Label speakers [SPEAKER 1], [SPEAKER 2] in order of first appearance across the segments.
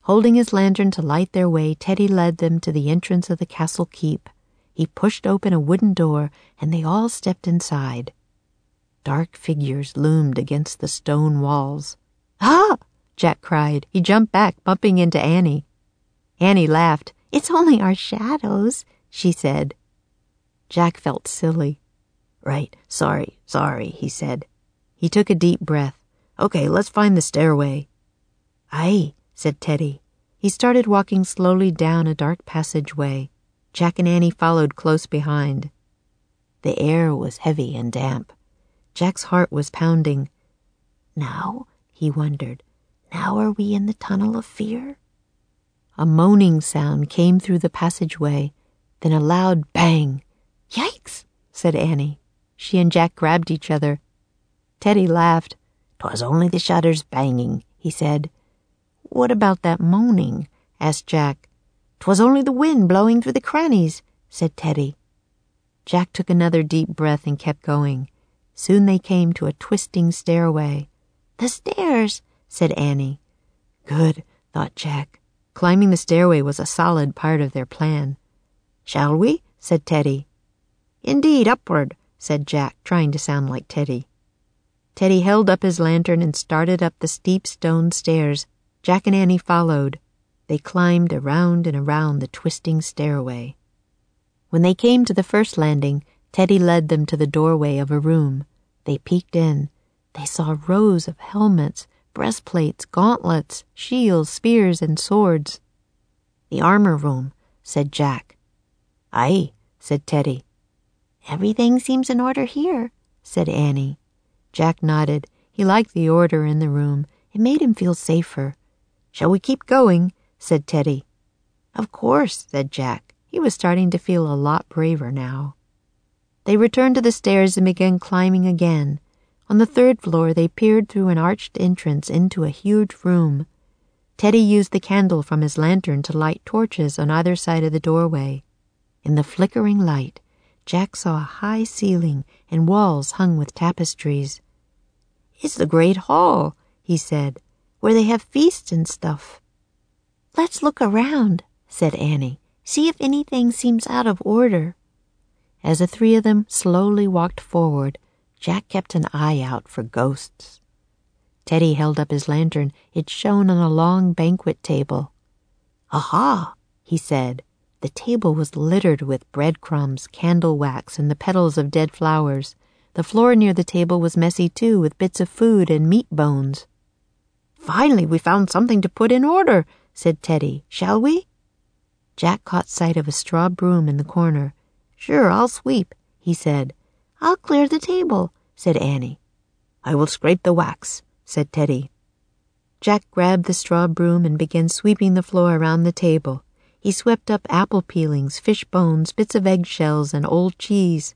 [SPEAKER 1] Holding his lantern to light their way, Teddy led them to the entrance of the castle keep. He pushed open a wooden door, and they all stepped inside. Dark figures loomed against the stone walls. "Ah!" Jack cried. He jumped back, bumping into Annie. Annie laughed. "It's only our shadows," she said. Jack felt silly. "Right, sorry, he said. He took a deep breath. "Okay, let's find the stairway." "Aye," said Teddy. He started walking slowly down a dark passageway. Jack and Annie followed close behind. The air was heavy and damp. Jack's heart was pounding. Now, he wondered, now are we in the tunnel of fear? A moaning sound came through the passageway, then a loud bang. "Yikes," said Annie. She and Jack grabbed each other. Teddy laughed. "'Twas only the shutters banging," he said. "What about that moaning?" asked Jack. "'Twas only the wind blowing through the crannies," said Teddy. Jack took another deep breath and kept going. Soon they came to a twisting stairway. "The stairs," said Annie. Good, thought Jack. Climbing the stairway was a solid part of their plan. "Shall we?" said Teddy. "Indeed, upward," said Jack, trying to sound like Teddy. Teddy held up his lantern and started up the steep stone stairs. Jack and Annie followed. They climbed around and around the twisting stairway. When they came to the first landing, Teddy led them to the doorway of a room. They peeked in. They saw rows of helmets, breastplates, gauntlets, shields, spears, and swords. "The armor room," said Jack. "Aye," said Teddy. "Everything seems in order here," said Annie. Jack nodded. He liked the order in the room. It made him feel safer. "Shall we keep going?" said Teddy. "Of course," said Jack. He was starting to feel a lot braver now. They returned to the stairs and began climbing again. On the third floor, they peered through an arched entrance into a huge room. Teddy used the candle from his lantern to light torches on either side of the doorway. In the flickering light, Jack saw a high ceiling and walls hung with tapestries. "It's the great hall," he said, "where they have feasts and stuff." "Let's look around," said Annie. "See if anything seems out of order." As the three of them slowly walked forward, Jack kept an eye out for ghosts. Teddy held up his lantern. It shone on a long banquet table. "Aha," he said. The table was littered with breadcrumbs, candle wax, and the petals of dead flowers. The floor near the table was messy too, with bits of food and meat bones. "Finally, we found something to put in order," said Teddy. "Shall we?" Jack caught sight of a straw broom in the corner. "Sure, I'll sweep," he said. "I'll clear the table," said Annie. "I will scrape the wax," said Teddy. Jack grabbed the straw broom and began sweeping the floor around the table. He swept up apple peelings, fish bones, bits of eggshells, and old cheese.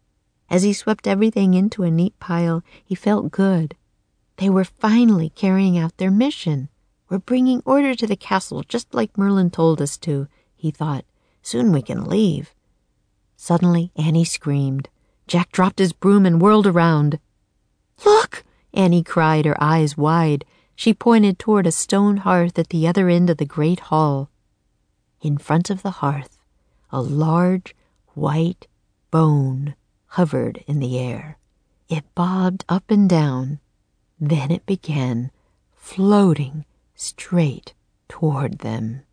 [SPEAKER 1] As he swept everything into a neat pile, he felt good. They were finally carrying out their mission. "We're bringing order to the castle just like Merlin told us to," he thought. "Soon we can leave." Suddenly, Annie screamed. Jack dropped his broom and whirled around. "Look!" Annie cried, her eyes wide. She pointed toward a stone hearth at the other end of the great hall. In front of the hearth, a large, white bone hovered in the air. It bobbed up and down. Then it began floating straight toward them.